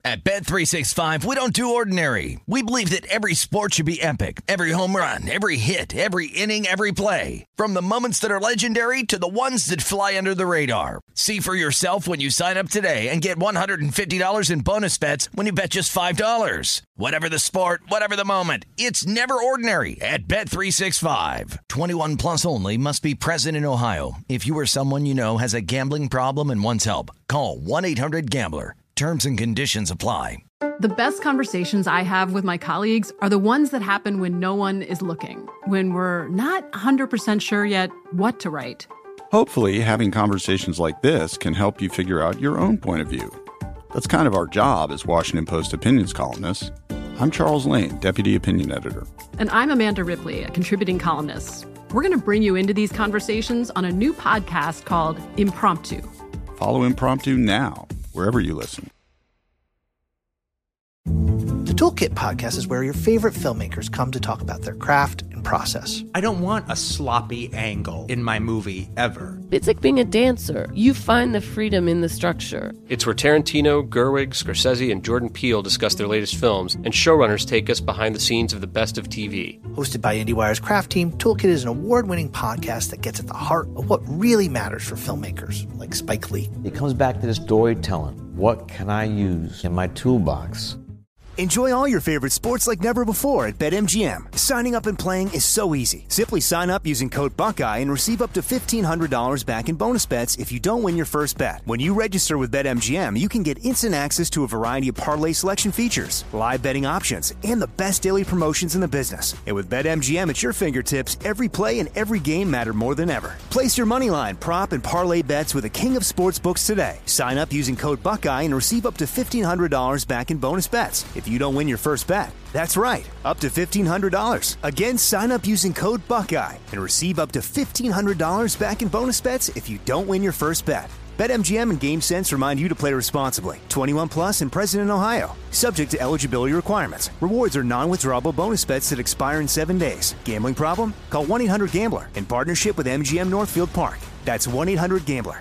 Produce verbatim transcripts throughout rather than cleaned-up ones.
At Bet three sixty-five, we don't do ordinary. We believe that every sport should be epic. Every home run, every hit, every inning, every play. From the moments that are legendary to the ones that fly under the radar. See for yourself when you sign up today and get one hundred fifty dollars in bonus bets when you bet just five dollars. Whatever the sport, whatever the moment, it's never ordinary at Bet three sixty-five. twenty-one plus only. Must be present in Ohio. If you or someone you know has a gambling problem and wants help, call one eight hundred gambler. Terms and conditions apply. The best conversations I have with my colleagues are the ones that happen when no one is looking, when we're not one hundred percent sure yet what to write. Hopefully, having conversations like this can help you figure out your own point of view. That's kind of our job as Washington Post opinions columnists. I'm Charles Lane, Deputy Opinion Editor. And I'm Amanda Ripley, a contributing columnist. We're going to bring you into these conversations on a new podcast called Impromptu. Follow Impromptu now, wherever you listen. The Toolkit podcast is where your favorite filmmakers come to talk about their craft and process. I don't want a sloppy angle in my movie ever. It's like being a dancer. You find the freedom in the structure. It's where Tarantino, Gerwig, Scorsese, and Jordan Peele discuss their latest films, and showrunners take us behind the scenes of the best of T V. Hosted by IndieWire's craft team, Toolkit is an award-winning podcast that gets at the heart of what really matters for filmmakers, like Spike Lee. It comes back to the storytelling. What can I use in my toolbox? Enjoy all your favorite sports like never before at BetMGM. Signing up and playing is so easy. Simply sign up using code Buckeye and receive up to fifteen hundred dollars back in bonus bets if you don't win your first bet. When you register with BetMGM, you can get instant access to a variety of parlay selection features, live betting options, and the best daily promotions in the business. And with BetMGM at your fingertips, every play and every game matter more than ever. Place your moneyline, prop, and parlay bets with the king of sportsbooks today. Sign up using code Buckeye and receive up to fifteen hundred dollars back in bonus bets if you don't win your first bet. That's right, up to fifteen hundred dollars. Again, sign up using code Buckeye and receive up to fifteen hundred dollars back in bonus bets if you don't win your first bet. BetMGM and GameSense remind you to play responsibly. twenty-one plus and present in Ohio. Subject to eligibility requirements. Rewards are non-withdrawable bonus bets that expire in seven days. Gambling problem? Call one eight hundred gambler in partnership with M G M Northfield Park. That's one eight hundred gambler.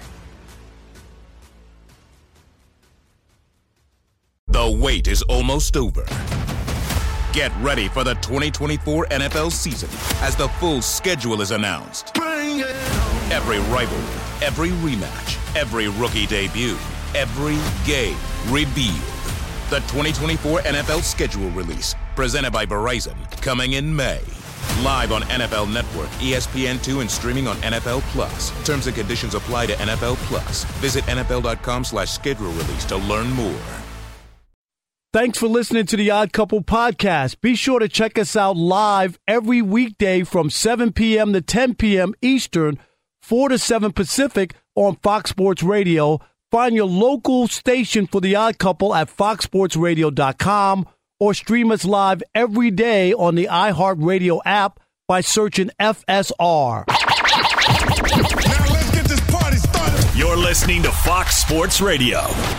The wait is almost over. Get ready for the twenty twenty-four N F L season as the full schedule is announced. Bring it on. Every rivalry, every rematch, every rookie debut, every game revealed. The twenty twenty-four N F L schedule release, presented by Verizon, coming in May. Live on N F L Network, E S P N two, and streaming on N F L Plus. Terms and conditions apply to N F L Plus. Visit N F L dot com slash schedule release to learn more. Thanks for listening to the Odd Couple podcast. Be sure to check us out live every weekday from seven p.m. to ten p.m. Eastern, four to seven Pacific on Fox Sports Radio. Find your local station for the Odd Couple at fox sports radio dot com or stream us live every day on the iHeartRadio app by searching F S R. Now let's get this party started. You're listening to Fox Sports Radio.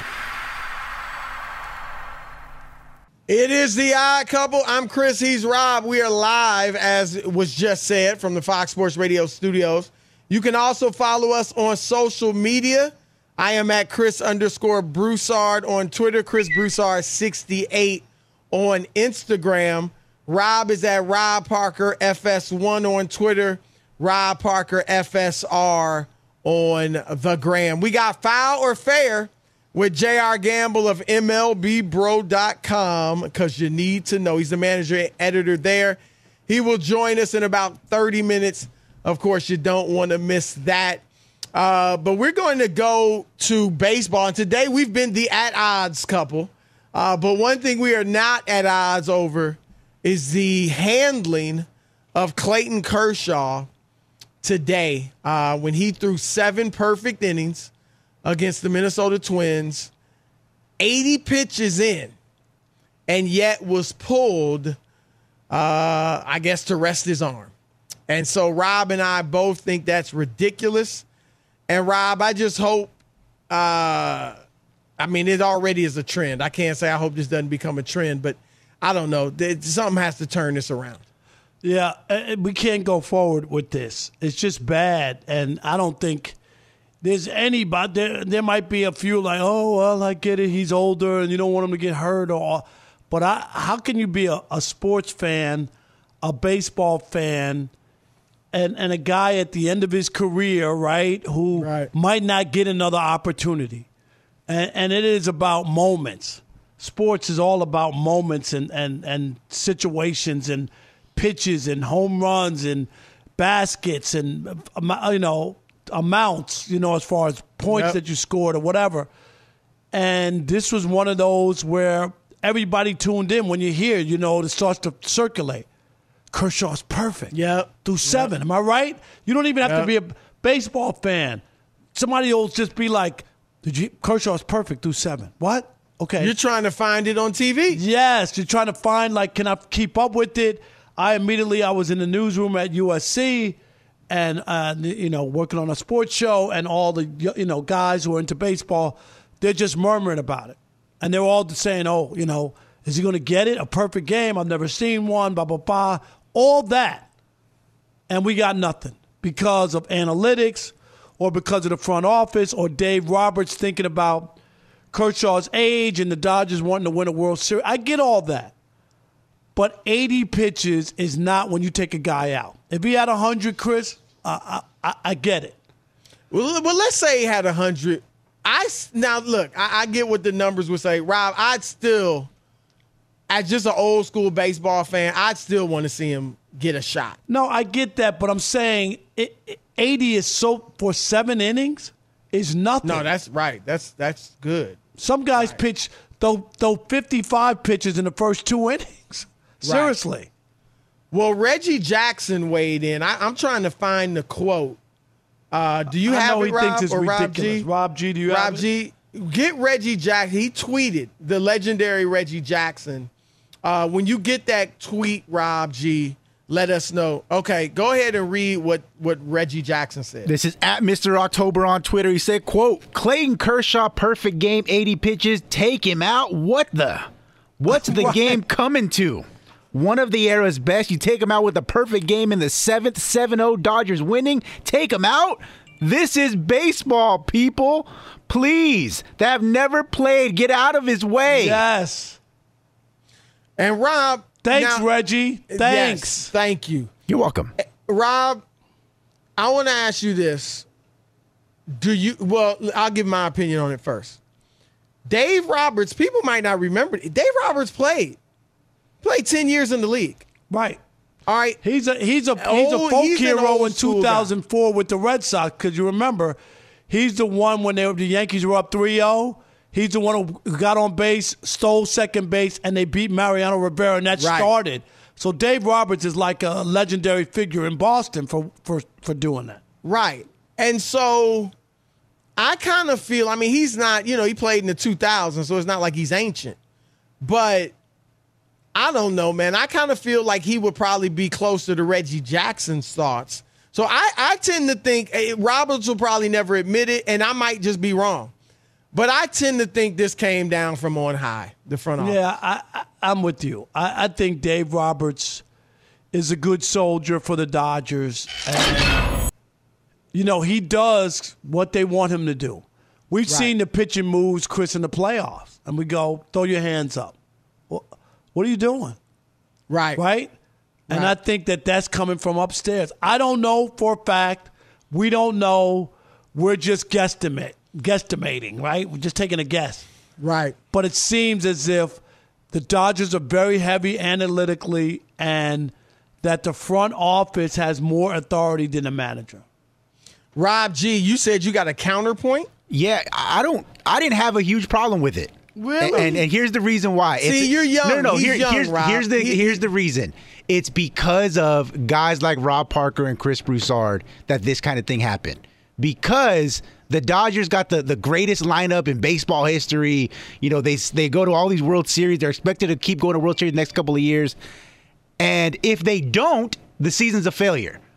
It is the Odd Couple. I'm Chris. He's Rob. We are live, as was just said, from the Fox Sports Radio studios. You can also follow us on social media. I am at Chris underscore Broussard on Twitter, Chris Broussard sixty-eight on Instagram. Rob is at Rob Parker F S one on Twitter, Rob Parker F S R on the gram. We got Foul or Fair with J R Gamble of M L B bro dot com, because you need to know. He's the manager and editor there. He will join us in about thirty minutes. Of course, you don't want to miss that. Uh, but we're going to go to baseball. And today we've been the at odds couple. Uh, but one thing we are not at odds over is the handling of Clayton Kershaw today uh, when he threw seven perfect innings against the Minnesota Twins, eighty pitches in, and yet was pulled, uh, I guess, to rest his arm. And so Rob and I both think that's ridiculous. And Rob, I just hope, uh, I mean, it already is a trend. I can't say I hope this doesn't become a trend, but I don't know. Something has to turn this around. Yeah, we can't go forward with this. It's just bad, and I don't think there's anybody, there, there might be a few like, oh, well, I get it. He's older and you don't want him to get hurt. Or, but I, how can you be a, a sports fan, a baseball fan, and, and a guy at the end of his career, right, who right. might not get another opportunity? And, and it is about moments. Sports is all about moments and, and, and situations and pitches and home runs and baskets and, you know, amounts, you know, as far as points yep. that you scored or whatever. And this was one of those where everybody tuned in. When you hear, you know, it starts to circulate. Kershaw's perfect. Yeah. Through seven. Yep. Am I right? You don't even have yep. to be a baseball fan. Somebody will just be like, Did you Kershaw's perfect through seven. What? Okay. You're trying to find it on T V? Yes. You're trying to find, like, can I keep up with it? I immediately, I was in the newsroom at U S C and, uh, you know, working on a sports show, and all the, you know, guys who are into baseball, they're just murmuring about it. And they're all saying, oh, you know, is he going to get it? A perfect game. I've never seen one, blah, blah, blah. All that. And we got nothing because of analytics or because of the front office or Dave Roberts thinking about Kershaw's age and the Dodgers wanting to win a World Series. I get all that. But eighty pitches is not when you take a guy out. If he had one hundred, Chris, uh, I, I, I get it. Well, well, let's say he had one hundred. I, now, look, I, I get what the numbers would say. Rob, I'd still, as just an old school baseball fan, I'd still want to see him get a shot. No, I get that, but I'm saying it, it, eighty is so, for seven innings, is nothing. No, that's right. That's that's good. Some guys right. pitch, throw, throw fifty-five pitches in the first two innings. Seriously. Right. Well, Reggie Jackson weighed in. I, I'm trying to find the quote. Uh, do you I have know it, he Rob, thinks it's or ridiculous. Rob G? Rob G, do you Rob have G, it? Get Reggie Jackson. He tweeted, the legendary Reggie Jackson. Uh, when you get that tweet, Rob G, let us know. Okay, go ahead and read what, what Reggie Jackson said. This is at Mister October on Twitter. He said, quote, Clayton Kershaw, perfect game, eighty pitches. Take him out. What the? What's the game coming to? One of the era's best. You take him out with a perfect game in the seventh, seven oh Dodgers winning. Take him out. This is baseball, people. Please, that have never played, get out of his way. Yes. And Rob. Thanks, now, Reggie. Thanks. Yes, thank you. You're welcome. Rob, I want to ask you this. Do you, well, I'll give my opinion on it first. Dave Roberts, people might not remember. Dave Roberts played. Played ten years in the league. Right. All right. He's a he's a he's a folk he's hero in two thousand four guy. With the Red Sox, because you remember, he's the one when they were, the Yankees were up three oh. He's the one who got on base, stole second base, and they beat Mariano Rivera, and that right. started. So Dave Roberts is like a legendary figure in Boston for, for, for doing that. Right. And so I kind of feel, I mean, he's not, you know, he played in the two thousands, so it's not like he's ancient. But I don't know, man. I kind of feel like he would probably be closer to Reggie Jackson's thoughts. So I, I tend to think, hey, Roberts will probably never admit it, and I might just be wrong. But I tend to think this came down from on high, the front office. Yeah, I, I, I'm with you. I, I think Dave Roberts is a good soldier for the Dodgers. And, you know, he does what they want him to do. We've right. seen the pitching moves, Chris, in the playoffs. And we go, throw your hands up. Well, what are you doing? Right. Right? And right. I think that that's coming from upstairs. I don't know for a fact. We don't know. We're just guesstimate. guesstimating, right? We're just taking a guess. Right. But it seems as if the Dodgers are very heavy analytically and that the front office has more authority than the manager. Rob G, you said you got a counterpoint? Yeah, I don't I didn't have a huge problem with it. Really? And, and, and here's the reason why. See, it's, you're young. No, no, no. He's Here, young, here's, Rob. here's the he, here's the reason. It's because of guys like Rob Parker and Chris Broussard that this kind of thing happened. Because the Dodgers got the, the greatest lineup in baseball history. You know, they they go to all these World Series. They're expected to keep going to World Series the next couple of years. And if they don't, the season's a failure.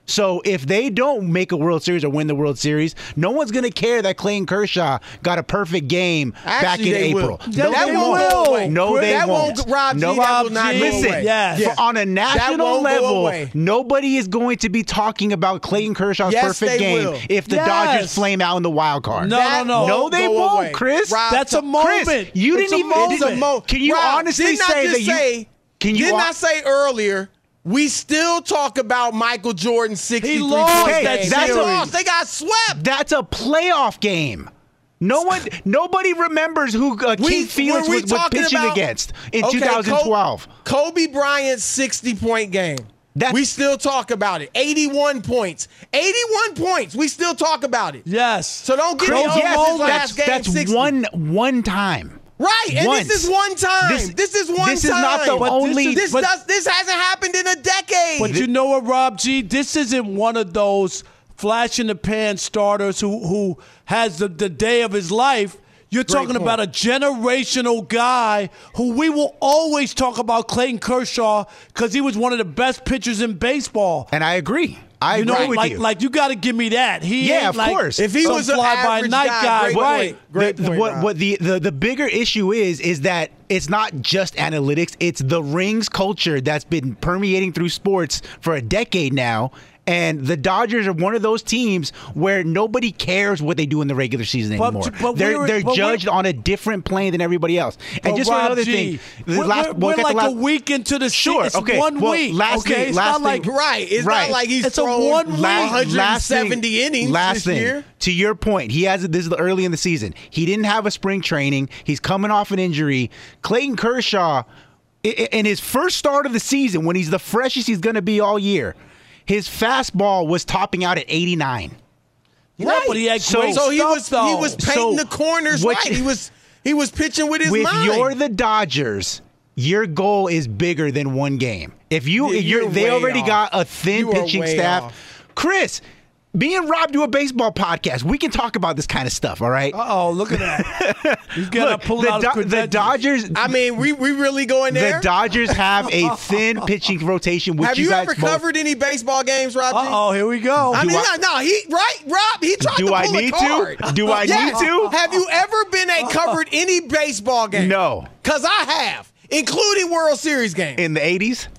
So if they don't make a World Series or win the World Series, no one's going to care that Clayton Kershaw got a perfect game Actually, back in they April. will. No, that they won't won't. go away. No, they that won't. won't. Rob G, no, that will not go listen, away. yes. Yes. On a national level, nobody is going to be talking about Clayton Kershaw's yes, perfect game will. if the yes. Dodgers flame out in the wild card. No, that no, no. No, they won't, away. Chris. Rob, That's a moment. Chris, you it's didn't even. a It's a mo- Can you Rob, honestly didn't I say just that you? Say, Can you? Didn't I say earlier? We still talk about Michael Jordan's sixty-three He lost points. that They series. lost. They got swept. That's a playoff game. No one, nobody remembers who uh, We- Keith Felix were we was, was talking pitching about- against in Okay, twenty twelve. Kobe Bryant's sixty-point game. That's- we still talk about it. eighty-one points. eighty-one points. We still talk about it. Yes. So don't get Chris, me yes, on that's, last game that's sixty. one one time. Right, and Once. this is one time. This- This, is one this time. is not the But this only. is- This but- does. This hasn't happened in a decade. But you know what, Rob G? This isn't one of those flash in the pan starters who who has the, the day of his life. You're Great talking point. about a generational guy who we will always talk about, Clayton Kershaw, because he was one of the best pitchers in baseball. and I agree. I You agree know, with like, you. like you got to give me that. He Yeah, ain't of like course. If he some was an fly by average night guy, guy, great right? point. Great the, the- point, what, Rob. what the, the the bigger issue is is that it's not just analytics; it's the rings culture that's been permeating through sports for a decade now. And the Dodgers are one of those teams where nobody cares what they do in the regular season But- anymore. but they're we're- they're but we're- judged on a different plane than everybody else. And But just for Rob another G, thing, the we're, last, we're, we'll we're get the like last- a week into the Sure, It's okay. one Well, week. last okay, thing- it's last not like thing- right. It's Right. not like he's It's a thrown one week. La- one hundred seventy thing, innings last this thing, year. To your point, he has this is early in the season. He didn't have a spring training. He's coming off an injury. Clayton Kershaw, i- i- in his first start of the season, when he's the freshest he's going to be all year, his fastball was topping out at eighty-nine. Yeah, Right. but he had So- great So he stuff, was though. he was painting So the corners what right. you- He was he was pitching with his With mind. you're the Dodgers, your goal is bigger than one game. If you, Yeah, if you're, you're they way already off. got a thin You are pitching way staff. off. Chris, me and Rob do a baseball podcast. We can talk about this kind of stuff. All right. Uh-oh, look at that. He's got to Look, pull the, out Do- his the credentials. Dodgers. I mean, we we really going there. The Dodgers have a thin pitching rotation, which Have you, you guys ever both- covered any baseball games, Rob? G? Uh-oh, here we go. I Do mean, I- no, he right, Rob. He tried Do to I pull need a card. to? Do I Yes. need to? Have you ever been a covered any baseball game? No. Because I have, including World Series games. In the eighties,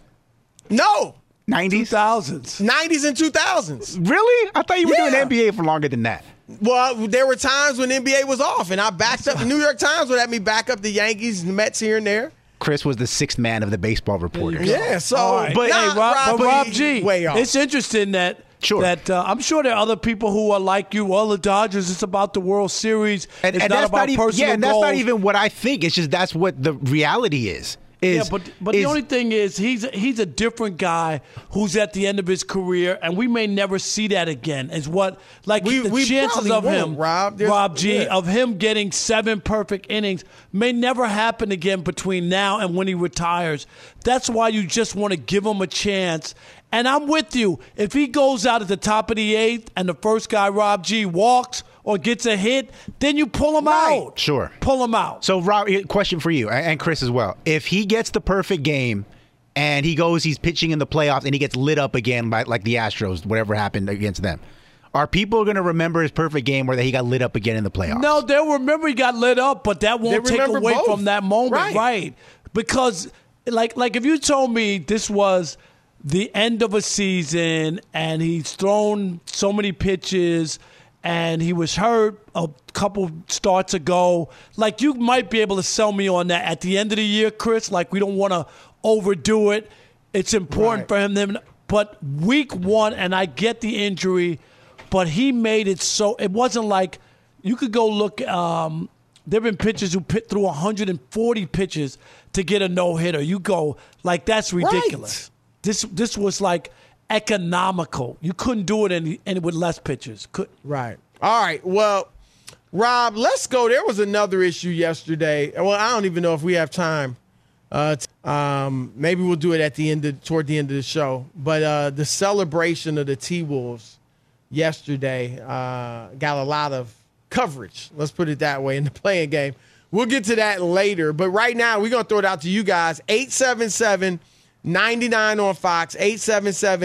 No, nineties, thousands. nineties and two thousands. really? I thought you were doing Yeah. N B A for longer than that. Well, there were times when N B A was off, and I backed up. The New York Times would have me back up the Yankees and Mets here and there. Chris was the sixth man of the baseball reporters. Yeah, so All right. But- nah, hey, Rob, Rob, but Rob he- G, way off. it's interesting that Sure. that uh, I'm sure there are other people who are like you. Well, the Dodgers, it's about the World Series. And, it's and not that's about not even personal yeah, and that's not goals. even what I think. It's just that's what the reality is. Is Yeah, but but is, the only thing is he's he's a different guy who's at the end of his career, and we may never see that again. Is what like We- the we chances probably of won't, him, Rob. There's- Rob G, yeah. of him getting seven perfect innings may never happen again between now and when he retires. That's why you just want to give him a chance. And I'm with you. If he goes out at the top of the eighth and the first guy, Rob G, walks or gets a hit, then you pull him Right. out. Sure. Pull him out. So, Rob, question for you and Chris as well. If he gets the perfect game and he goes, he's pitching in the playoffs and he gets lit up again by like the Astros, whatever happened against them, are people going to remember his perfect game where he got lit up again in the playoffs? No, they'll remember he got lit up, but that won't They take remember away both. from that moment, Right. right. Because, like, like if you told me this was the end of a season and he's thrown so many pitches and he was hurt a couple starts ago, like you might be able to sell me on that at the end of the year, Chris. Like we don't want to overdo it. It's important Right. for him. Then, but week one, and I get the injury, but he made it so it wasn't like you could go look. Um, there have been pitchers who pit through one hundred forty pitches to get a no hitter. You go like that's ridiculous. Right. This this was like economical. You couldn't do it any, any with less pitchers. Could Right. All right. Well, Rob, let's go. There was another issue yesterday. Well, I don't even know if we have time. Uh, t- um, maybe we'll do it at the end of, toward the end of the show. But uh, the celebration of the T-Wolves yesterday uh, got a lot of coverage. Let's put it that way in the playing game. We'll get to that later. But right now, we're going to throw it out to you guys. eight seven seven, nine nine on Fox, eight seven seven,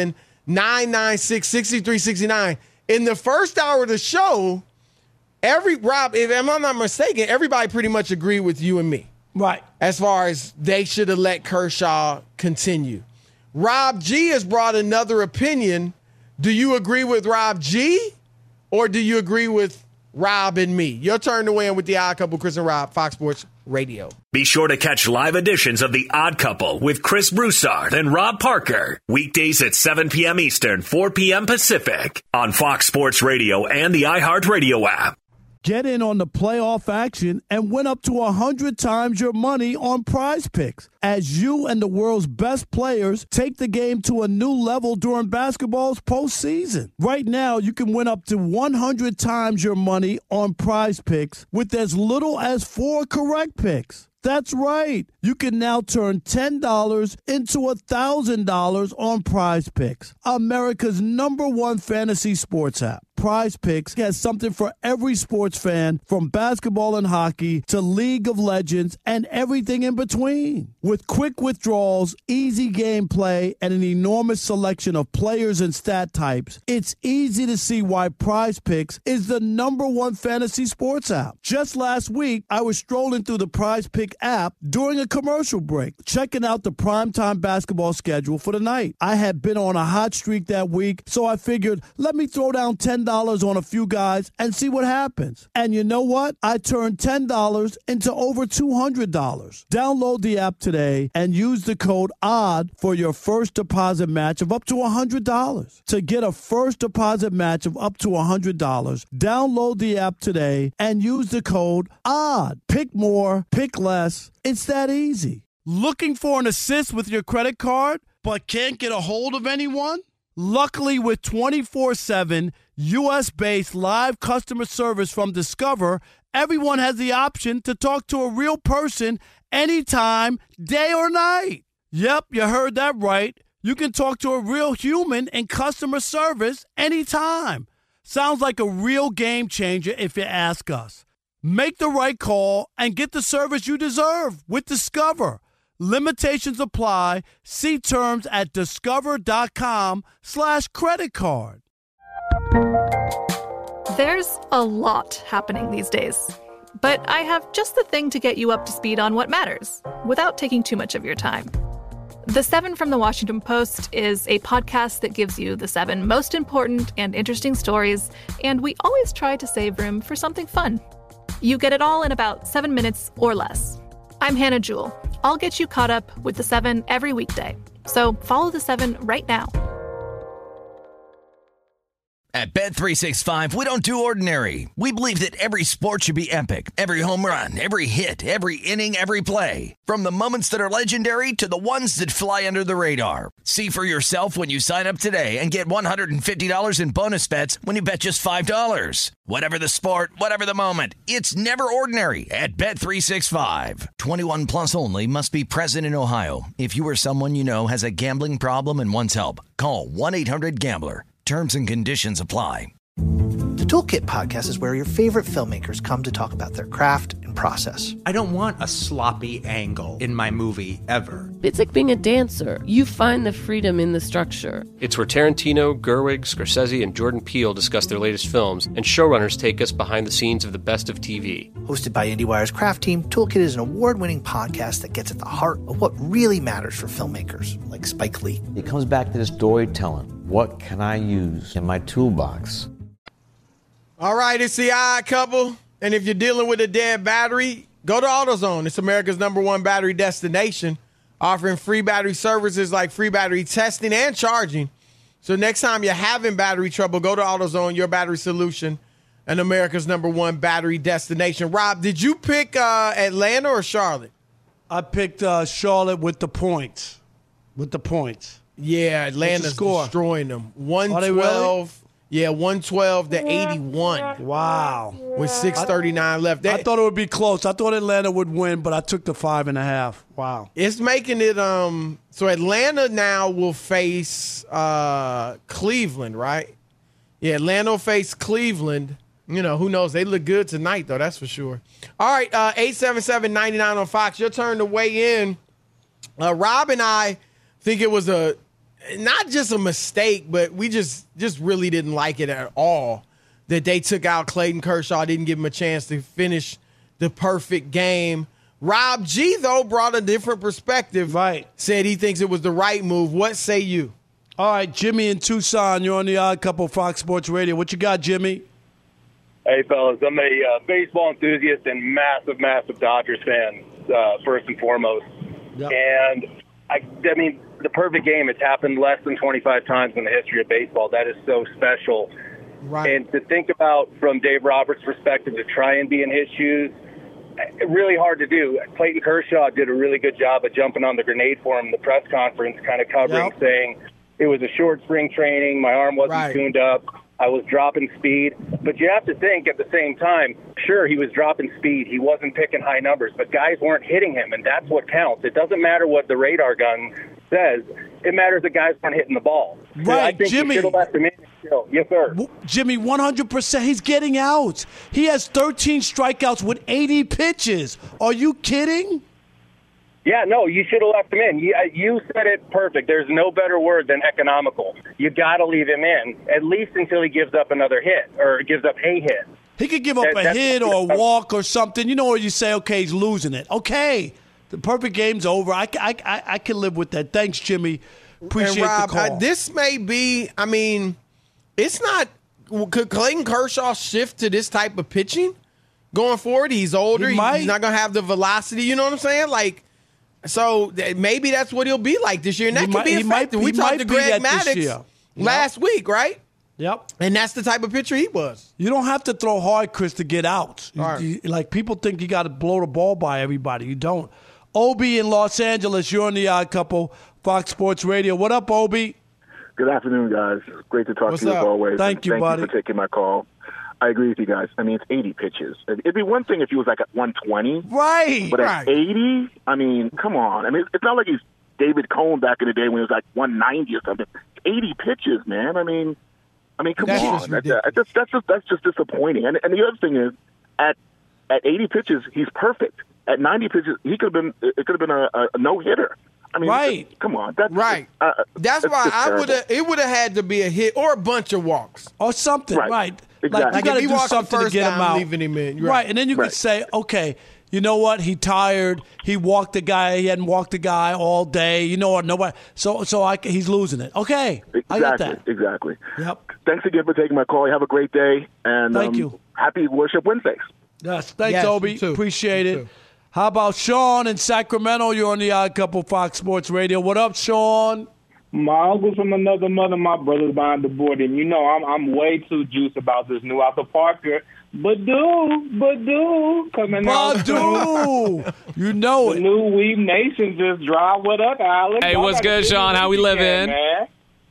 nine nine six, six three six nine. In the first hour of the show, every Rob, if I'm not mistaken, everybody pretty much agreed with you and me. Right. As far as they should have let Kershaw continue. Rob G has brought another opinion. Do you agree with Rob G or do you agree with Rob and me? Your turn to win with the Odd Couple, Chris and Rob, Fox Sports Radio. Be sure to catch live editions of The Odd Couple with Chris Broussard and Rob Parker. Weekdays at seven p.m. Eastern, four p.m. Pacific on Fox Sports Radio and the iHeartRadio app. Get in on the playoff action and win up to one hundred times your money on Prize Picks as you and the world's best players take the game to a new level during basketball's postseason. Right now, you can win up to one hundred times your money on Prize Picks with as little as four correct picks. That's right. You can now turn ten dollars into one thousand dollars on Prize Picks, America's number one fantasy sports app. Prize Picks has something for every sports fan, from basketball and hockey to League of Legends and everything in between. With quick withdrawals, easy gameplay, and an enormous selection of players and stat types, it's easy to see why Prize Picks is the number one fantasy sports app. Just last week, I was strolling through the Prize Pick app during a commercial break, checking out the primetime basketball schedule for the night. I had been on a hot streak that week, so I figured, let me throw down ten dollars on a few guys and see what happens. And you know what? I turned ten dollars into over two hundred dollars. Download the app today and use the code ODD for your first deposit match of up to one hundred dollars. To get a first deposit match of up to one hundred dollars, download the app today and use the code ODD. Pick more, pick less. It's that easy. Looking for an assist with your credit card but can't get a hold of anyone? Luckily, with twenty-four seven U S-based live customer service from Discover, everyone has the option to talk to a real person anytime, day or night. Yep, you heard that right. You can talk to a real human in customer service anytime. Sounds like a real game changer if you ask us. Make the right call and get the service you deserve with Discover. Limitations apply. See terms at discover.com slash credit card. There's a lot happening these days, but I have just the thing to get you up to speed on what matters without taking too much of your time. The Seven from the Washington Post is a podcast that gives you the seven most important and interesting stories, and we always try to save room for something fun. You get it all in about seven minutes or less. I'm Hannah Jewell. I'll get you caught up with the seven every weekday. So follow the seven right now. At Bet three sixty-five, we don't do ordinary. We believe that every sport should be epic. Every home run, every hit, every inning, every play. From the moments that are legendary to the ones that fly under the radar. See for yourself when you sign up today and get one hundred fifty dollars in bonus bets when you bet just five dollars. Whatever the sport, whatever the moment, it's never ordinary at Bet three sixty-five. twenty-one plus only. Must be present in Ohio. If you or someone you know has a gambling problem and wants help, call one eight hundred gambler. Terms and conditions apply. The Toolkit Podcast is where your favorite filmmakers come to talk about their craft and process. I don't want a sloppy angle in my movie ever. It's like being a dancer. You find the freedom in the structure. It's where Tarantino, Gerwig, Scorsese, and Jordan Peele discuss their latest films, and showrunners take us behind the scenes of the best of T V. Hosted by IndieWire's craft team, Toolkit is an award-winning podcast that gets at the heart of what really matters for filmmakers, like Spike Lee. It comes back to the storytelling. What can I use in my toolbox? All right, it's the Odd Couple. And if you're dealing with a dead battery, go to AutoZone. It's America's number one battery destination, offering free battery services like free battery testing and charging. So next time you're having battery trouble, go to AutoZone, your battery solution, and America's number one battery destination. Rob, did you pick uh, Atlanta or Charlotte? I picked uh, Charlotte with the points. With the points. Yeah, Atlanta's destroying them. one twelve. Really? Yeah, one twelve to eighty-one. Wow. With six thirty-nine left. I thought it would be close. I thought Atlanta would win, but I took the five and a half. Wow. It's making it um so Atlanta now will face uh Cleveland, right? Yeah, Atlanta will face Cleveland. You know, who knows? They look good tonight, though, that's for sure. All right, uh eight seven seven, nine nine on Fox. Your turn to weigh in. Uh Rob and I think it was a not just a mistake, but we just just really didn't like it at all that they took out Clayton Kershaw, didn't give him a chance to finish the perfect game. Rob G, though, brought a different perspective. Right. Said he thinks it was the right move. What say you? All right, Jimmy in Tucson, you're on the Odd Couple Fox Sports Radio. What you got, Jimmy? Hey, fellas, I'm a uh, baseball enthusiast and massive, massive Dodgers fan, uh, first and foremost. Yep. And, I, I mean, the perfect game, it's happened less than twenty-five times in the history of baseball. That is so special. Right. And to think about from Dave Roberts' perspective to try and be in his shoes, really hard to do. Clayton Kershaw did a really good job of jumping on the grenade for him in the press conference, kind of covering, yep. saying it was a short spring training, my arm wasn't right. tuned up, I was dropping speed. But you have to think at the same time, sure, he was dropping speed, he wasn't picking high numbers, but guys weren't hitting him, and that's what counts. It doesn't matter what the radar gun says. It matters that guys weren't hitting the ball. Right, so I think Jimmy. You should have left him in. Yes, sir. Jimmy, one hundred percent. He's getting out. He has thirteen strikeouts with eighty pitches. Are you kidding? Yeah, no, you should have left him in. You, you said it perfect. There's no better word than economical. You got to leave him in, at least until he gives up another hit or gives up a hit. He could give up that, a hit or a walk or something. You know, where you say, okay, he's losing it. Okay, the perfect game's over. I, I, I, I can live with that. Thanks, Jimmy. Appreciate and Rob, the call. I, this may be, I mean, it's not, could Clayton Kershaw shift to this type of pitching going forward? He's older. He he, might. He's not going to have the velocity. You know what I'm saying? Like, so maybe that's what he'll be like this year. And that he could might, be he effective. might, we he talked might to be Greg that this Maddux year. last yep. week, right? Yep. And that's the type of pitcher he was. You don't have to throw hard, Chris, to get out. You, right. you, like, people think you got to blow the ball by everybody. You don't. Obi in Los Angeles, you're on the Odd Couple, Fox Sports Radio. What up, Obi? Good afternoon, guys. Great to talk What's to you up? as always. Thank you, Thank buddy. you for taking my call. I agree with you guys. I mean, it's eighty pitches. It'd be one thing if he was like at one twenty. Right. But right. at eighty, I mean, come on. I mean, it's not like he's David Cohn back in the day when he was like one ninety or something. eighty pitches, man. I mean, I mean, come that's on. Just that's, that's, that's, just, that's just disappointing. And, and the other thing is, at at eighty pitches, he's perfect. At ninety pitches, he could have been. It could have been a, a, a no hitter. I mean, right. Just, come on. That's, right. Uh, that's why I would have. It would have had to be a hit or a bunch of walks or something. Right. right. Exactly. Like, you got to do something something to get him out. Leaving him in. Right. right. And then you right. could say, okay, you know what? He tired. He walked the guy. He hadn't walked the guy all day. You know what? Nobody. So, so I, he's losing it. Okay. Exactly. I got that. Exactly. Yep. Thanks again for taking my call. You have a great day. And thank um, you. Happy Worship Wednesdays. Yes. Thanks, yes, Obi. Appreciate it. Too. How about Sean in Sacramento? You're on the Odd Couple Fox Sports Radio. What up, Sean? My uncle's from another mother. My brother's behind the board. And, you know, I'm I'm way too juiced about this new Arthur Parker. Badu, Badu, coming out. Badu. You know the it. New Weave Nation just dropped. What up, Alex? Hey, Y'all what's good, Sean? How we living? Man.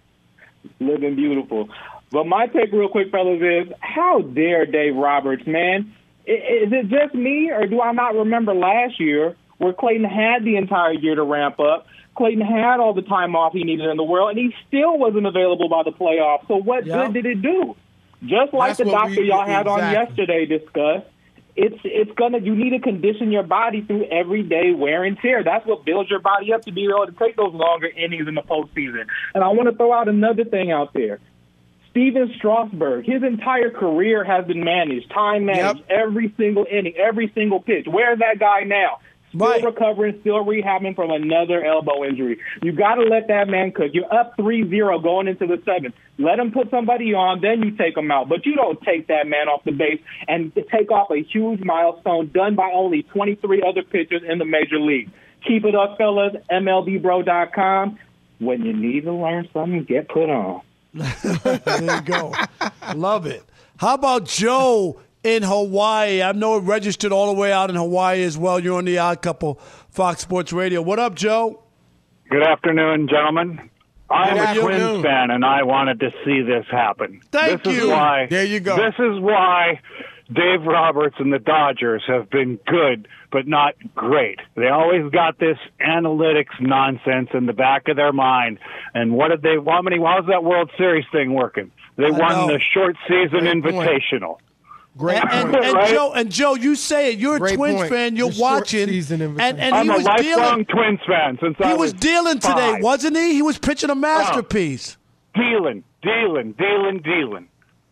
Living beautiful. But my take real quick, fellas, is how dare Dave Roberts, man? Is it just me, or do I not remember last year where Clayton had the entire year to ramp up? Clayton had all the time off he needed in the world, and he still wasn't available by the playoffs. So what yep. good did it do? Just like That's the doctor we, y'all had exactly. on yesterday discussed, it's it's gonna you need to condition your body through everyday wear and tear. That's what builds your body up to be able to take those longer innings in the postseason. And I want to throw out another thing out there. Steven Strasburg, his entire career has been managed, time managed, yep. every single inning, every single pitch. Where's that guy now? Still right. recovering, still rehabbing from another elbow injury. You got to let that man cook. You're up three zero going into the seventh. Let him put somebody on, then you take him out. But you don't take that man off the base and take off a huge milestone done by only twenty-three other pitchers in the major league. Keep it up, fellas. M L B bro dot com. When you need to learn something, get put on. There you go. Love it. How about Joe in Hawaii? I know it registered all the way out in Hawaii as well. You're on the Odd Couple, Fox Sports Radio. What up, Joe? Good afternoon, gentlemen. I'm a Twins fan, and I wanted to see this happen. Thank this you. Is why, there you go. This is why Dave Roberts and the Dodgers have been good, but not great. They always got this analytics nonsense in the back of their mind. And what did they? How many? How's that World Series thing working? They I won know. the short season Great invitational. Point. Great and, and, point. and Right? Joe, and Joe, you say it. You're a Great Twins point. fan. You're The short watching, season and, invitation. and I'm he a was lifelong dealing. Twins fan since He I was was dealing today, five. wasn't he? He was pitching a masterpiece. Dealing, dealing, dealing, dealing.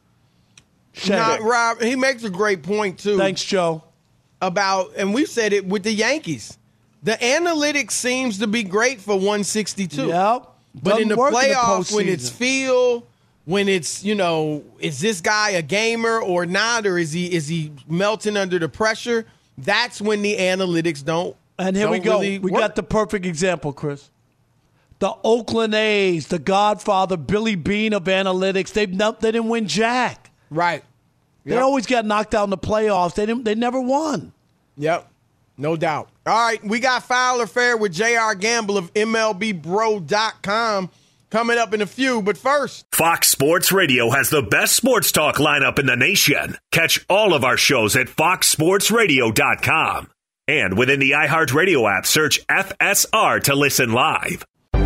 Nah, Rob, he makes a great point, too. Thanks, Joe. About, and we've said it with the Yankees. The analytics seems to be great for one sixty-two. Yep. But in the Doesn't work in the playoffs, when it's postseason. feel, when it's, you know, is this guy a gamer or not, or is he is he melting under the pressure? That's when the analytics don't. And here don't we go. really we work. got the perfect example, Chris. The Oakland A's, the godfather, Billy Beane of analytics. They've not, they didn't win jack. Right. They Yep. always got knocked out in the playoffs. They didn't. They never won. Yep. No doubt. All right, we got Foul or Fair with J R Gamble of M L B Bro dot com coming up in a few. But first, Fox Sports Radio has the best sports talk lineup in the nation. Catch all of our shows at fox sports radio dot com. And within the iHeartRadio app, search F S R to listen live.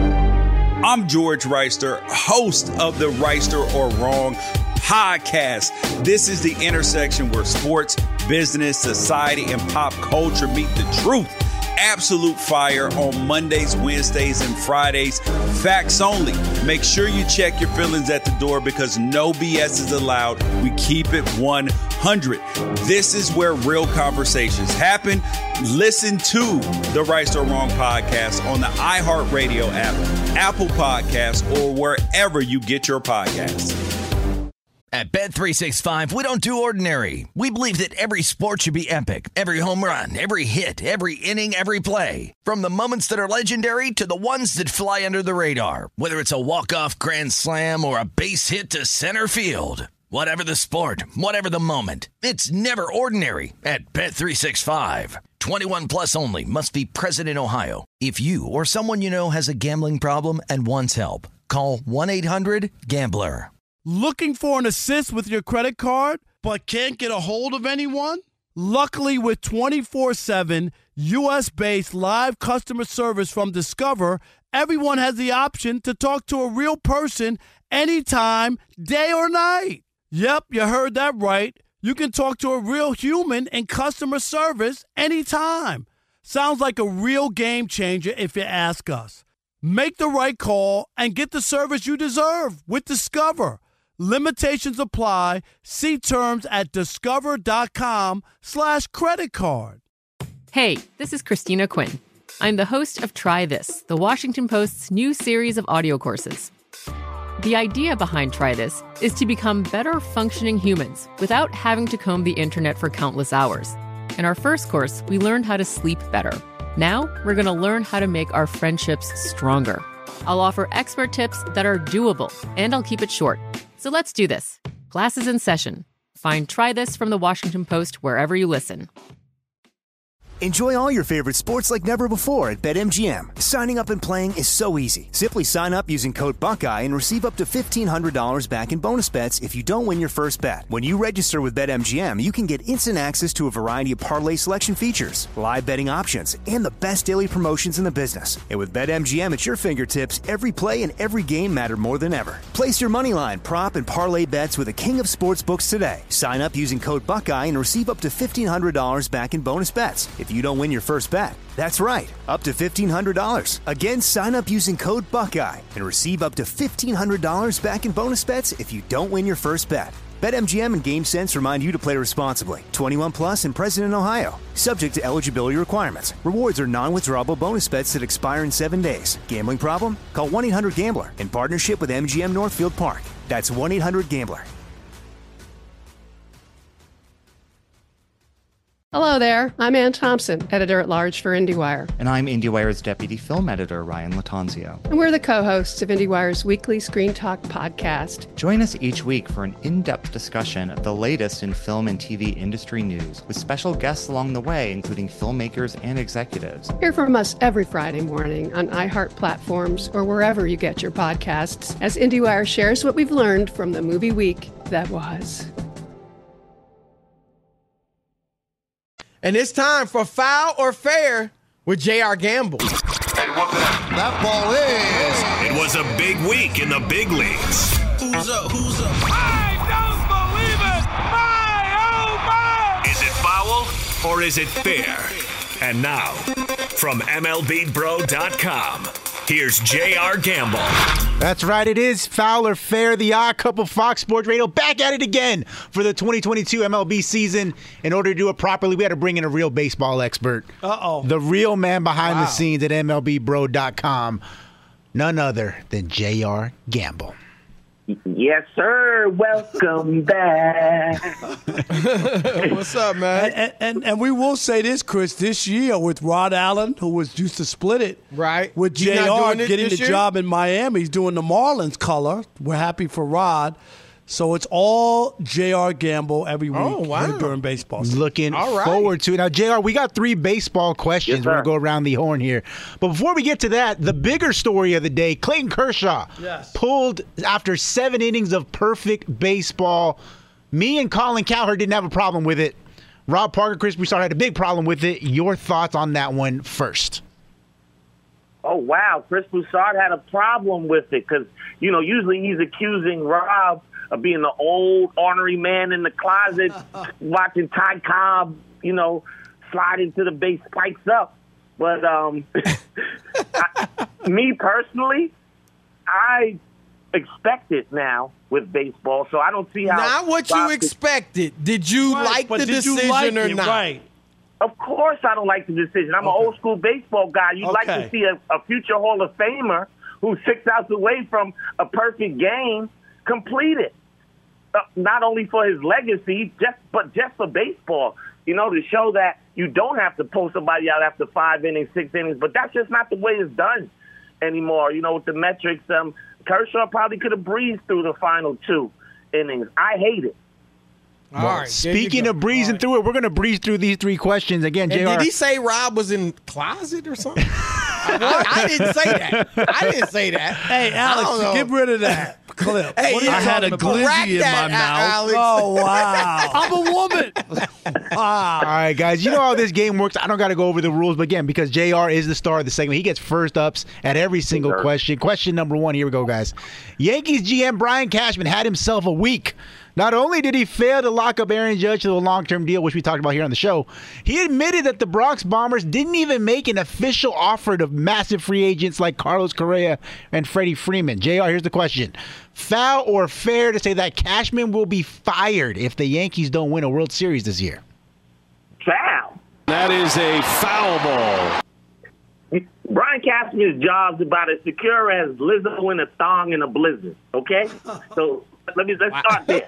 I'm George Reister, host of the Reister or Wrong podcast. This is the intersection where sports, business, society, and pop culture meet the truth. Absolute fire on Mondays, Wednesdays, and Fridays. Facts only. Make sure you check your feelings at the door because no B S is allowed. We keep it one hundred. This is where real conversations happen. Listen to the Right or Wrong podcast on the iHeartRadio app, Apple Podcasts, or wherever you get your podcasts. At Bet three sixty-five, we don't do ordinary. We believe that every sport should be epic. Every home run, every hit, every inning, every play. From the moments that are legendary to the ones that fly under the radar. Whether it's a walk-off grand slam or a base hit to center field. Whatever the sport, whatever the moment. It's never ordinary at Bet three sixty-five. twenty-one plus only. Must be present in Ohio. If you or someone you know has a gambling problem and wants help, call one eight hundred gambler. Looking for an assist with your credit card, but can't get a hold of anyone? Luckily, with twenty-four seven U S-based live customer service from Discover, everyone has the option to talk to a real person anytime, day or night. Yep, you heard that right. You can talk to a real human in customer service anytime. Sounds like a real game changer if you ask us. Make the right call and get the service you deserve with Discover. Limitations apply. See terms at discover.com slash credit card. Hey, this is Christina Quinn. I'm the host of Try This, the Washington Post's new series of audio courses. The idea behind Try This is to become better functioning humans without having to comb the internet for countless hours. In our first course, we learned how to sleep better. Now, we're going to learn how to make our friendships stronger. I'll offer expert tips that are doable, and I'll keep it short. So let's do this. Class is in session. Find Try This from the Washington Post wherever you listen. Enjoy all your favorite sports like never before at BetMGM. Signing up and playing is so easy. Simply sign up using code Buckeye and receive up to fifteen hundred dollars back in bonus bets if you don't win your first bet. When you register with BetMGM, you can get instant access to a variety of parlay selection features, live betting options, and the best daily promotions in the business. And with BetMGM at your fingertips, every play and every game matter more than ever. Place your moneyline, prop, and parlay bets with the king of sportsbooks today. Sign up using code Buckeye and receive up to fifteen hundred dollars back in bonus bets if you don't win your first bet. That's right, up to fifteen hundred dollars. Again, sign up using code Buckeye and receive up to fifteen hundred dollars back in bonus bets if you don't win your first bet. BetMGM and GameSense remind you to play responsibly. twenty-one plus and present in Ohio. Subject to eligibility requirements. Rewards are non-withdrawable bonus bets that expire in seven days. Gambling problem? Call one eight hundred gambler in partnership with M G M Northfield Park. That's one eight hundred gambler. Hello there, I'm Ann Thompson, editor-at-large for IndieWire. And I'm IndieWire's deputy film editor, Ryan Latanzio. And we're the co-hosts of IndieWire's weekly Screen Talk podcast. Join us each week for an in-depth discussion of the latest in film and T V industry news, with special guests along the way, including filmmakers and executives. Hear from us every Friday morning on iHeart platforms or wherever you get your podcasts, as IndieWire shares what we've learned from the movie week that was. And it's time for Foul or Fair with J R Gamble. That ball is. It was a big week in the big leagues. Who's up? Who's up? I don't believe it! I or is it fair? And now, from M L B Bro dot com, here's J R Gamble. That's right, it is Foul or Fair, the Odd Couple, Fox Sports Radio, back at it again for the twenty twenty-two M L B season. In order to do it properly, we had to bring in a real baseball expert. Uh-oh. The real man behind Wow. the scenes at M L B Bro dot com, none other than J R Gamble. Yes, sir. Welcome back. What's up, man? And, and and we will say this, Chris, this year with Rod Allen, who was used to split it, right? with He's not J R doing it getting this the year? job in Miami, he's doing the Marlins color. We're happy for Rod. So it's all J R Gamble every week Oh, wow. during baseball season. Looking All right. forward to it. Now, J R, we got three baseball questions. Yes, We're sir. going to go around the horn here. But before we get to that, the bigger story of the day, Clayton Kershaw Yes. pulled after seven innings of perfect baseball. Me and Colin Cowherd didn't have a problem with it. Rob Parker, Chris Broussard had a big problem with it. Your thoughts on that one first? Oh, wow. Chris Broussard had a problem with it because, you know, usually he's accusing Rob of being the old ornery man in the closet, watching Ty Cobb, you know, slide into the base, spikes up. But um, I, me personally, I expect it now with baseball, so I don't see how. Not what you Rob could- expected. Did you Right, like but the did you decision like or it? not? Right. Of course I don't like the decision. I'm Okay. an old school baseball guy. You'd like Okay. to see a, a future Hall of Famer who's six outs away from a perfect game complete it. Uh, not only for his legacy, just but just for baseball. You know, to show that you don't have to pull somebody out after five innings, six innings. But that's just not the way it's done anymore. You know, with the metrics, um, Kershaw probably could have breezed through the final two innings. I hate it. All Well, right, there you speaking go. of breezing All right. through it, we're going to breeze through these three questions. Again, And J R. did he say Rob was in closet or something? I, I didn't say that. I didn't say that. Hey, I don't Alex, know. get rid of that clip. Hey, What are you yeah, I had a talking about? Crack glizzy in that, my mouth. Alex. Oh, wow. I'm a woman. Wow. All right, guys, you know how this game works. I don't got to go over the rules, but again, because J R is the star of the segment, he gets first ups at every single Sure. question. Question number one, here we go, guys. Yankees G M Brian Cashman had himself a week. Not only did he fail to lock up Aaron Judge to a long-term deal, which we talked about here on the show, he admitted that the Bronx Bombers didn't even make an official offer to massive free agents like Carlos Correa and Freddie Freeman. J R, here's the question. Foul or fair to say that Cashman will be fired if the Yankees don't win a World Series this year? Foul. That is a foul ball. Brian Cashman's job's about as secure as Lizzo in a thong in a blizzard. Okay, so let me let's start there.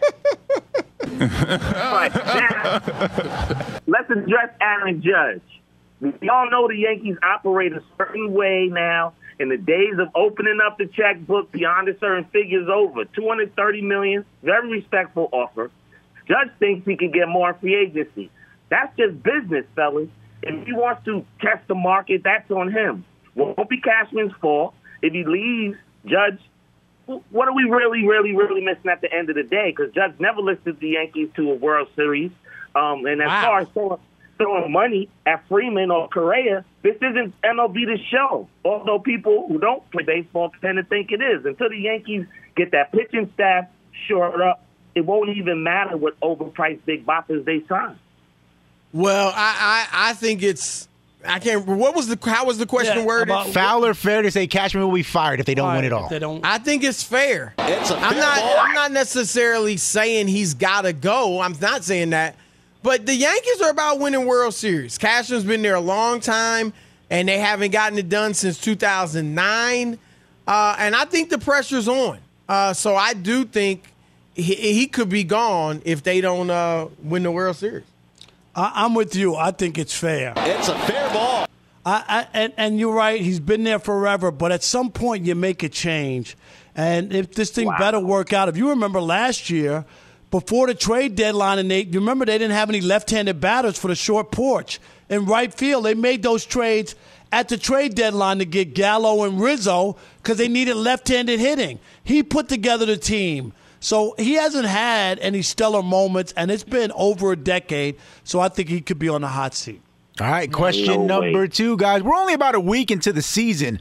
All right, now, let's address Aaron Judge. We all know the Yankees operate a certain way now. In the days of opening up the checkbook beyond a certain figure is over. two hundred thirty million dollars, very respectful offer. Judge thinks he can get more free agency. That's just business, fellas. If he wants to test the market, that's on him. Won't be Cashman's fault. If he leaves, Judge, what are we really, really, really missing at the end of the day? Because Judge never listed the Yankees to a World Series. Um, and as Wow. far as throwing, throwing money at Freeman or Correa, this isn't M L B The Show. Although people who don't play baseball tend to think it is. Until the Yankees get that pitching staff shored up, it won't even matter what overpriced big boppers they sign. Well, I, I, I think it's. I can't. What was the? How was the question Yeah, worded? about- Foul or fair to say Cashman will be fired if they don't All win right, it all? if They don't. I think it's fair. It's a I'm fair not. ball. I'm not necessarily saying he's got to go. I'm not saying that. But the Yankees are about winning World Series. Cashman's been there a long time, and they haven't gotten it done since two thousand nine. Uh, and I think the pressure's on. Uh, so I do think he, he could be gone if they don't uh, win the World Series. I, I'm with you. I think it's fair. It's a fair ball. I, I, and, and you're right. He's been there forever. But at some point, you make a change. And if this thing Wow. better work out, if you remember last year, before the trade deadline, and they, you remember they didn't have any left-handed batters for the short porch in right field. They made those trades at the trade deadline to get Gallo and Rizzo because they needed left-handed hitting. He put together the team. So he hasn't had any stellar moments, and it's been over a decade. So I think he could be on the hot seat. All right, question No number way. two, guys. We're only about a week into the season.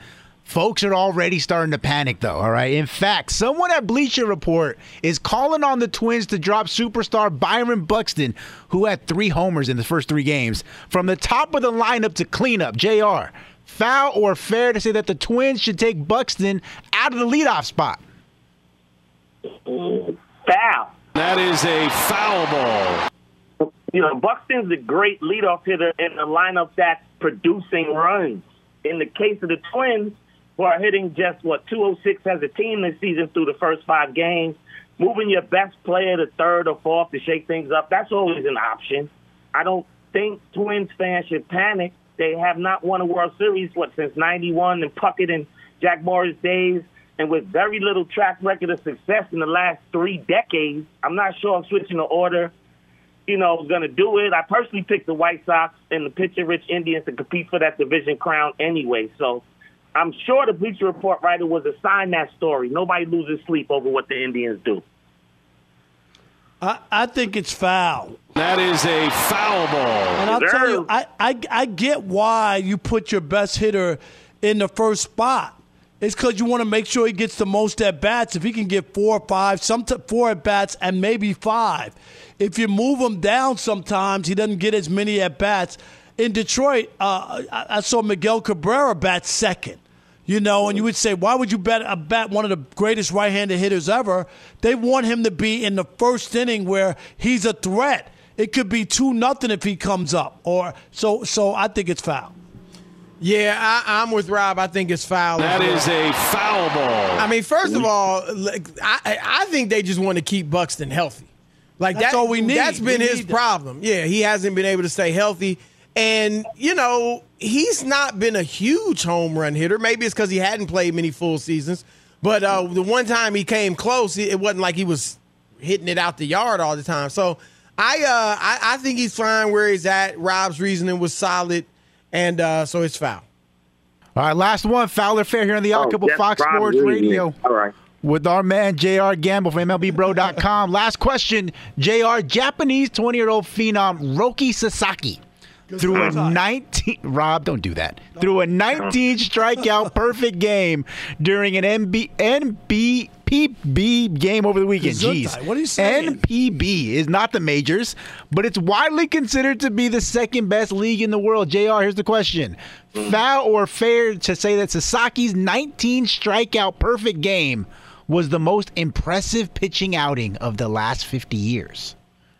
Folks are already starting to panic, though, all right? In fact, someone at Bleacher Report is calling on the Twins to drop superstar Byron Buxton, who had three homers in the first three games, from the top of the lineup to cleanup. J R, foul or fair to say that the Twins should take Buxton out of the leadoff spot? Foul. That is a foul ball. You know, Buxton's a great leadoff hitter in a lineup that's producing runs. In the case of the Twins, who are hitting just, what, two oh six as a team this season through the first five games, moving your best player to third or fourth to shake things up, that's always an option. I don't think Twins fans should panic. They have not won a World Series, what, since ninety-one and Puckett and Jack Morris days, and with very little track record of success in the last three decades. I'm not sure if switching the order, you know, is going to do it. I personally picked the White Sox and the pitcher-rich Indians to compete for that division crown anyway, so I'm sure the Bleacher Report writer was assigned that story. Nobody loses sleep over what the Indians do. I, I think it's foul. That is a foul ball. And I'll tell you, I, I, I get why you put your best hitter in the first spot. It's because you want to make sure he gets the most at-bats. If he can get four or five, some t- four at-bats and maybe five. If you move him down sometimes, he doesn't get as many at-bats. In Detroit, uh, I, I saw Miguel Cabrera bat second. You know, and you would say, why would you bet a bat one of the greatest right-handed hitters ever? They want him to be in the first inning where he's a threat. It could be two nothing if he comes up. Or so. So I think it's foul. Yeah, I, I'm with Rob. I think it's foul. That is a foul ball. I mean, first of all, I, I think they just want to keep Buxton healthy. Like That's that, all we need. That's been We his need problem. Yeah, he hasn't been able to stay healthy. And, you know, he's not been a huge home run hitter. Maybe it's because he hadn't played many full seasons. But uh, the one time he came close, it wasn't like he was hitting it out the yard all the time. So I uh, I, I think he's fine where he's at. Rob's reasoning was solid, and uh, so it's foul. All right, last one. Foul or fair here on the Odd Oh, Couple yes, Fox Rob Sports really Radio. is. All right. With our man J R Gamble from M L B Bro dot com. Last question, J R. Japanese twenty-year-old phenom Roki Sasaki. Through a nineteen Rob, don't do that. Through a nineteen strikeout perfect game during an N B P B game over the weekend. Jeez. What are you saying? N P B is not the majors, but it's widely considered to be the second best league in the world. J R, here's the question. Foul or fair to say that Sasaki's nineteen strikeout perfect game was the most impressive pitching outing of the last fifty years?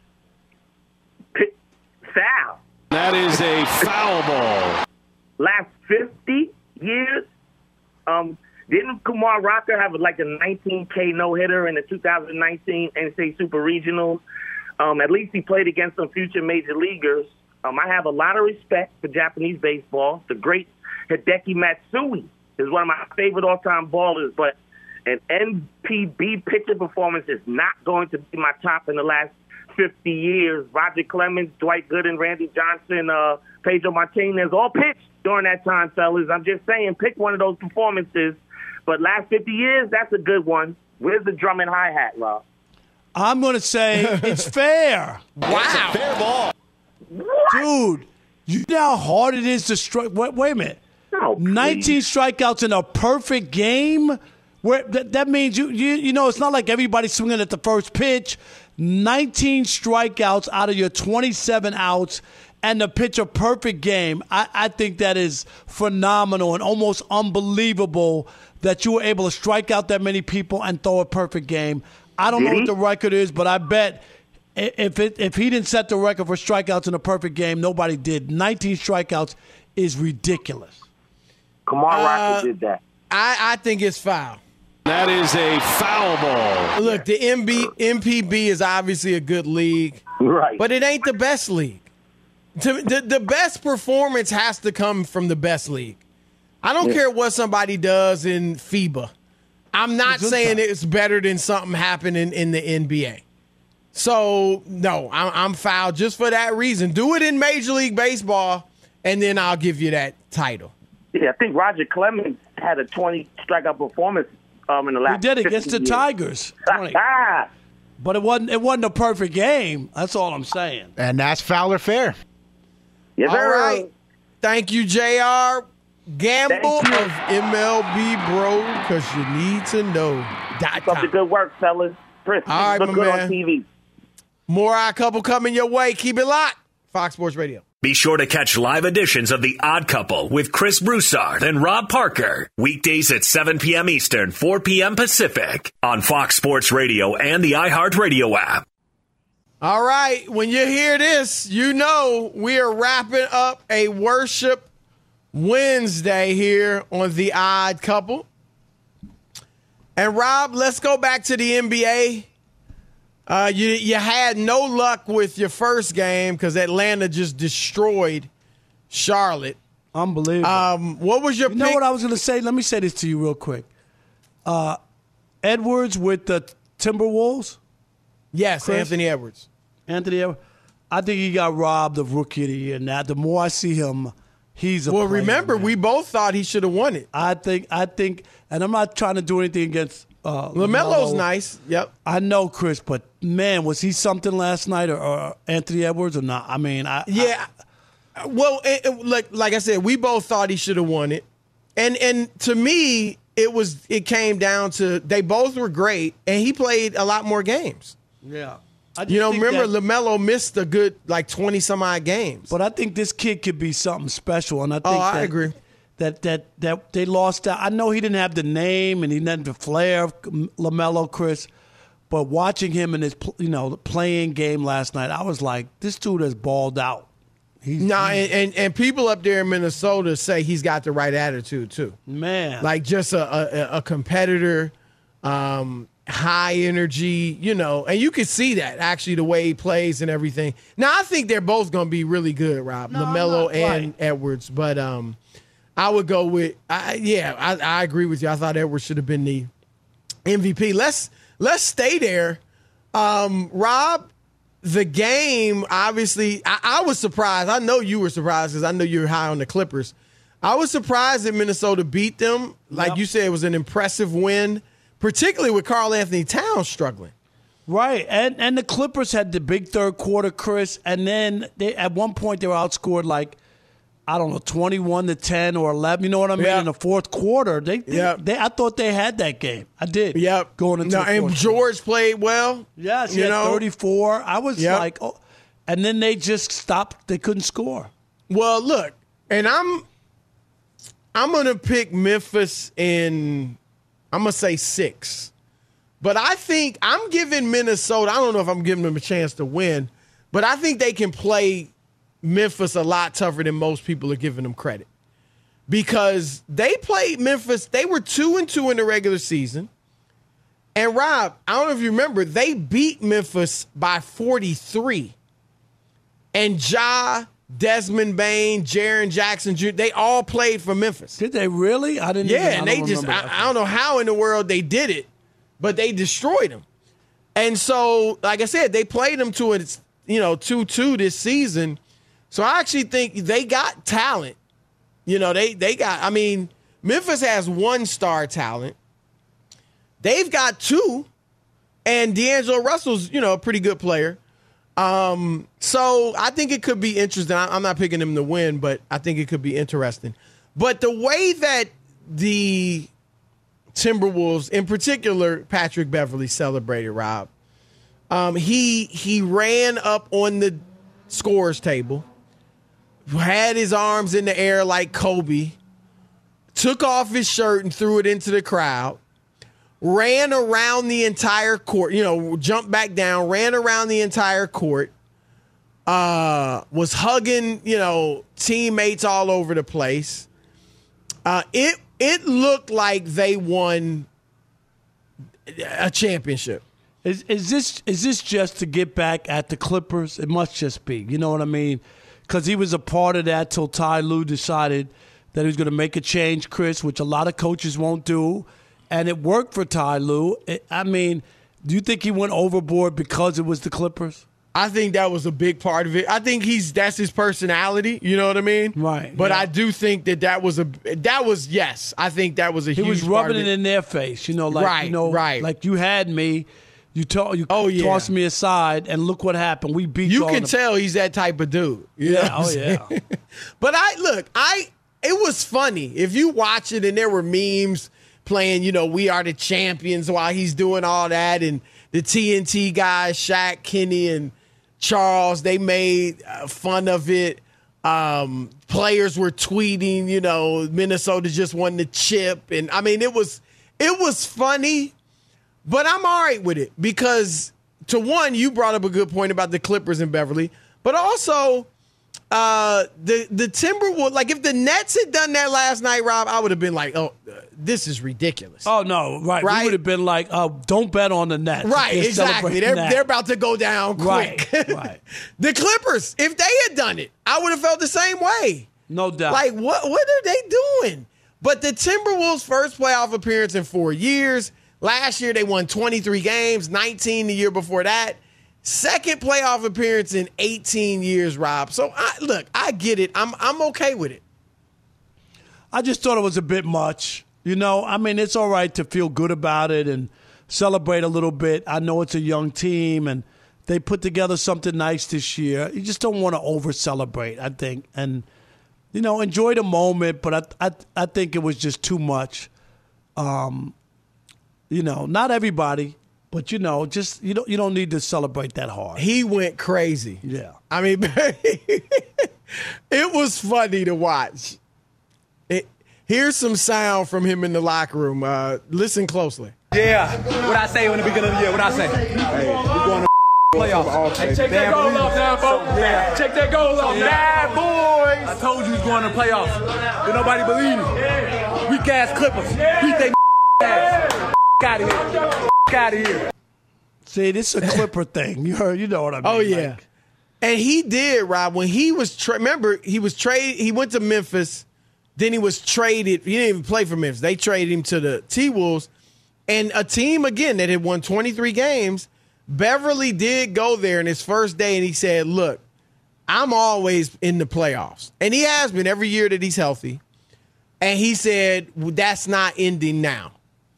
Foul. That is a foul ball. Last fifty years, um, didn't Kumar Rocker have like a nineteen K no-hitter in the two thousand nineteen N C A A Super Regionals? Um, at least he played against some future major leaguers. Um, I have a lot of respect for Japanese baseball. The great Hideki Matsui is one of my favorite all-time ballers, but an N P B pitcher performance is not going to be my top in the last fifty years. Roger Clemens, Dwight Gooden, Randy Johnson, uh, Pedro Martinez, all pitched during that time, fellas. I'm just saying, pick one of those performances. But last fifty years, that's a good one. Where's the drum and hi-hat, Rob? I'm going to say it's fair. Wow. It's a fair ball. What? Dude, you know how hard it is to strike. Wait, wait a minute. No, nineteen strikeouts in a perfect game? Where that, that means, you, you you know, it's not like everybody's swinging at the first pitch. nineteen strikeouts out of your twenty-seven outs and the pitch a perfect game. I, I think that is phenomenal and almost unbelievable that you were able to strike out that many people and throw a perfect game. I don't Did know he? what the record is, but I bet if it, if he didn't set the record for strikeouts in a perfect game, nobody did. nineteen strikeouts is ridiculous. Kumar Uh, Rocker did that. I, I think it's foul. That is a foul ball. Look, the M B, M P B is obviously a good league, Right. but it ain't the best league. To, the, the best performance has to come from the best league. I don't Yeah. care what somebody does in FIBA. I'm not Good saying time. it's better than something happening in the N B A. So, no, I'm, I'm foul just for that reason. Do it in Major League Baseball, and then I'll give you that title. Yeah, I think Roger Clemens had a twenty strikeout performance um, in the last He did it against the fifty years. Tigers. twenty. Ah, But it wasn't it wasn't a perfect game. That's all I'm saying. And that's foul or fair. yes, All sir. right. Thank you, J R. Gamble of M L B Bro, because you need to know. Keep up the good work, fellas. Chris, All right, look my good man. on T V. More Odd Couple coming your way. Keep it locked. Fox Sports Radio. Be sure to catch live editions of The Odd Couple with Chris Broussard and Rob Parker. Weekdays at seven p.m. Eastern, four p.m. Pacific on Fox Sports Radio and the iHeartRadio app. All right. When you hear this, you know we are wrapping up a Worship Wednesday here on The Odd Couple. And, Rob, let's go back to the N B A. Uh, you you had no luck with your first game because Atlanta just destroyed Charlotte. Unbelievable. Um, what was your You pick? know what I was going to say? Let me say this to you real quick. Uh, Edwards with the Timberwolves? Yes, Chris? Anthony Edwards. Anthony Edwards. I think he got robbed of Rookie of the Year. Now, the more I see him, he's a Well, player, remember, man. we both thought he should have won it. I think, I think, and I'm not trying to do anything against uh, LaMelo's LaMelo. nice. Yep. I know, Chris, but man, was he something last night, or, or Anthony Edwards, or not? I mean, I Yeah. I, well, it, it, like like I said, we both thought he should have won it, and and to me, it was it came down to they both were great, and he played a lot more games. yeah. I just You know, think remember that- LaMelo missed a good like twenty some odd games. But I think this kid could be something special, and I think Oh, I that, agree. that that that they lost out. I know he didn't have the name and he didn't have the flair of LaMelo, Chris, but watching him in his pl- you know playing game last night, I was like, this dude has balled out. He's, No, he's- and, and and people up there in Minnesota say he's got the right attitude too. man, Like just a a, a competitor, um, high energy, you know, and you can see that actually the way he plays and everything. Now I think they're both going to be really good, Rob, No, I'm LaMelo not- and right. Edwards. But um, I would go with, I, yeah, I, I agree with you. I thought Edwards should have been the M V P. Let's let's stay there, um, Rob. The game, obviously, I, I was surprised. I know you were surprised because I know you were high on the Clippers. I was surprised that Minnesota beat them. Like Yep. you said, it was an impressive win, particularly with Karl Anthony Towns struggling. right. And and the Clippers had the big third quarter, Chris, and then they at one point they were outscored like I don't know, twenty-one to ten or eleven. You know what I mean? Yeah. In the fourth quarter, they, they, Yeah. they I thought they had that game. I did. Yep. Going into no, the and fourth George played well. Yes, he you had know. thirty-four. I was Yep. like, oh, and then they just stopped. They couldn't score. Well, look, and I'm I'm gonna pick Memphis in I'm gonna say six. But I think I'm giving Minnesota, I don't know if I'm giving them a chance to win, but I think they can play Memphis a lot tougher than most people are giving them credit. Because they played Memphis, they were two and two in the regular season. And Rob, I don't know if you remember, they beat Memphis by forty-three. And Ja, Desmond Bain, Jaren Jackson Junior, they all played for Memphis. Did they really? I didn't. Yeah, even, I and don't they just, remember I, that. I don't know how in the world they did it, but they destroyed them. And so, like I said, they played them to a, you know, two two this season. So I actually think they got talent. You know, they they got, I mean, Memphis has one star talent. They've got two, and D'Angelo Russell's, you know, a pretty good player. Um, so I think it could be interesting. I, I'm not picking them to win, but I think it could be interesting. But the way that the Timberwolves, in particular, Patrick Beverley celebrated, Rob, um, he he ran up on the scores table, had his arms in the air like Kobe, took off his shirt and threw it into the crowd, ran around the entire court, you know, jumped back down, ran around the entire court, uh, was hugging, you know, teammates all over the place. Uh, it it looked like they won a championship. Is is this is this just to get back at the Clippers? It must just be. You know what I mean? Because he was a part of that till Ty Lue decided that he was going to make a change, Chris, which a lot of coaches won't do. And it worked for Ty Lue. It, I mean, do you think he went overboard because it was the Clippers? I think that was a big part of it. I think he's that's his personality. You know what I mean? Right. But yeah. I do think that that was a that was yes. I think that was a He huge. was part rubbing of it in their face, you know, like Right, you know, right. like you had me, you to, you Oh, yeah. tossed me aside, and look what happened. We beat You all can the- tell he's that type of dude. You Yeah, know what oh I'm yeah. saying? But I look, I it was funny. If you watch it and there were memes playing, you know, We Are the Champions while he's doing all that, and the T N T guys, Shaq, Kenny, and Charles, they made uh, fun of it. Um, players were tweeting, you know, Minnesota just won the chip. And I mean, it was, it was funny, but I'm all right with it because to one, you brought up a good point about the Clippers in Beverly, but also uh, the, the Timberwolves, like if the Nets had done that last night, Rob, I would have been like, oh, uh, this is ridiculous. Oh, no, right. right? We would have been like, uh, don't bet on the Nets. Right, They're exactly. They're, that. they're about to go down quick. Right, right. The Clippers, if they had done it, I would have felt the same way. No doubt. Like, what, what are they doing? But the Timberwolves' first playoff appearance in four years. Last year, they won twenty-three games, nineteen the year before that. Second playoff appearance in eighteen years, Rob. So, I, look, I get it. I'm I'm okay with it. I just thought it was a bit much. You know, I mean, it's all right to feel good about it and celebrate a little bit. I know it's a young team, and they put together something nice this year. You just don't want to over-celebrate, I think. And, you know, enjoy the moment, but I I, I think it was just too much. Um, you know, not everybody. But, you know, just you don't you don't need to celebrate that hard. He went crazy. Yeah. I mean, it was funny to watch. It, here's some sound from him in the locker room. Uh, listen closely. Yeah. What I say in the beginning of the year? What I say? Hey, we're going to playoffs. Hey, check that goal off now, folks. Yeah. Check that goal off. Bad boys. I told you he's going to the playoffs. But nobody believed me. Weak ass Clippers. Beat they ass. Out of here. Out of here. See, this is a Clipper thing. You heard, you know what I mean. Oh yeah, like, and he did, Rob. When he was tra- remember he was traded. He went to Memphis, then he was traded. He didn't even play for Memphis. They traded him to the T-Wolves, and a team again that had won twenty-three games. Beverly did go there in his first day, and he said, "Look, I'm always in the playoffs," and he has been every year that he's healthy. And he said, well, "That's not ending now."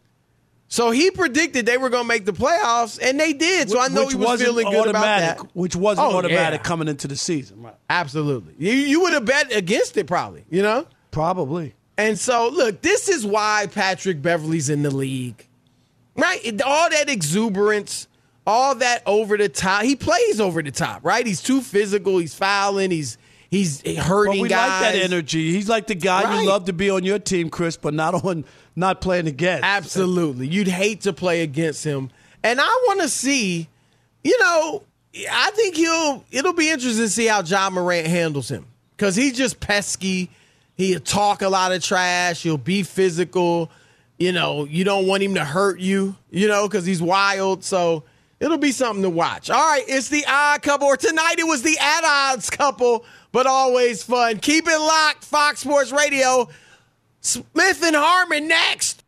So he predicted they were going to make the playoffs, and they did. So I know which he was feeling good about that. Which wasn't oh, automatic yeah. coming into the season. Right. Absolutely. You, you would have bet against it probably, you know? Probably. And so, look, this is why Patrick Beverly's in the league, right? All that exuberance, all that over the top. He plays over the top, right? He's too physical. He's fouling. He's he's hurting but we guys. like that energy. He's like the guy right. you love to be on your team, Chris, but not on not playing against. Absolutely. You'd hate to play against him. And I want to see, you know, I think he'll it'll be interesting to see how Ja Morant handles him because he's just pesky. He'll talk a lot of trash. He'll be physical. You know, you don't want him to hurt you, you know, because he's wild. So it'll be something to watch. All right, it's the odd couple, or tonight it was the at odds couple, but always fun. Keep it locked, Fox Sports Radio. Smith and Harmon next.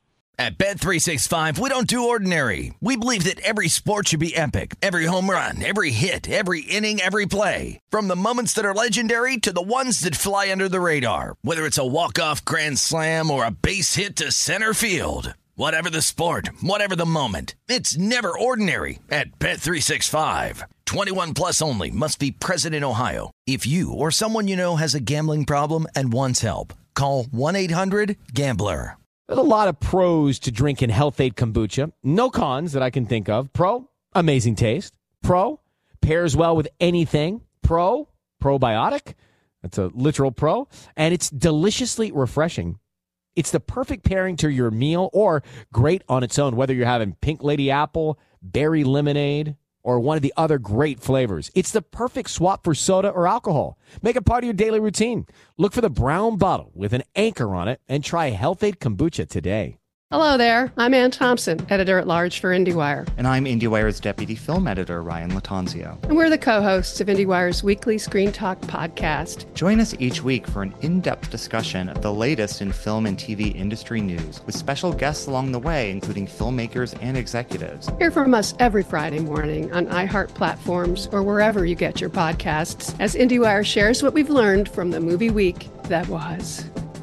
At Bet three sixty-five, we don't do ordinary. We believe that every sport should be epic. Every home run, every hit, every inning, every play. From the moments that are legendary to the ones that fly under the radar. Whether it's a walk-off grand slam or a base hit to center field. Whatever the sport, whatever the moment. It's never ordinary at Bet three sixty-five. twenty-one plus only. Must be present in Ohio. If you or someone you know has a gambling problem and wants help, call one eight hundred gambler. There's a lot of pros to drinking Health-Ade kombucha. No cons that I can think of. Pro, amazing taste. Pro, pairs well with anything. Pro, probiotic. That's a literal pro. And it's deliciously refreshing. It's the perfect pairing to your meal or great on its own, whether you're having pink lady apple, berry lemonade, or one of the other great flavors. It's the perfect swap for soda or alcohol. Make it part of your daily routine. Look for the brown bottle with an anchor on it and try Health-Ade kombucha today. Hello there. I'm Ann Thompson, editor-at-large for IndieWire. And I'm IndieWire's deputy film editor, Ryan Latanzio. And we're the co-hosts of IndieWire's weekly Screen Talk podcast. Join us each week for an in-depth discussion of the latest in film and T V industry news, with special guests along the way, including filmmakers and executives. Hear from us every Friday morning on iHeart platforms or wherever you get your podcasts, as IndieWire shares what we've learned from the movie week that was.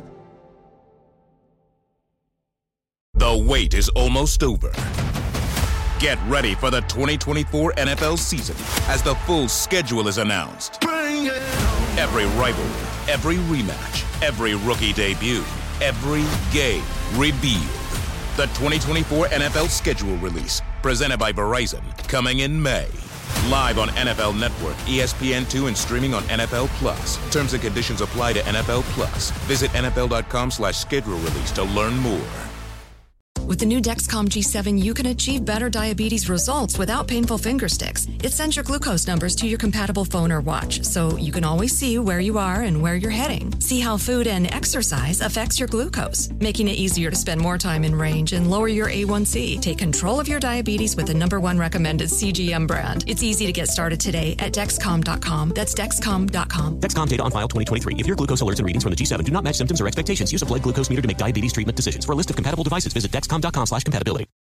The wait is almost over. Get ready for the twenty twenty-four N F L season as the full schedule is announced. Every rivalry, Every rematch, every rookie debut, every game revealed. The twenty twenty-four N F L schedule release, presented by Verizon, coming in May. Live on N F L Network, E S P N two, and streaming on N F L Plus. Terms and conditions apply to N F L Plus. Visit nfl.com slash schedule release to learn more. With the new Dexcom G seven, you can achieve better diabetes results without painful finger sticks. It sends your glucose numbers to your compatible phone or watch, so you can always see where you are and where you're heading. See how food and exercise affects your glucose, making it easier to spend more time in range and lower your A one C. Take control of your diabetes with the number one recommended C G M brand. It's easy to get started today at Dexcom dot com. That's Dexcom dot com. Dexcom data on file twenty twenty-three. If your glucose alerts and readings from the G seven do not match symptoms or expectations, use a blood glucose meter to make diabetes treatment decisions. For a list of compatible devices, visit Dexcom dot com slash compatibility.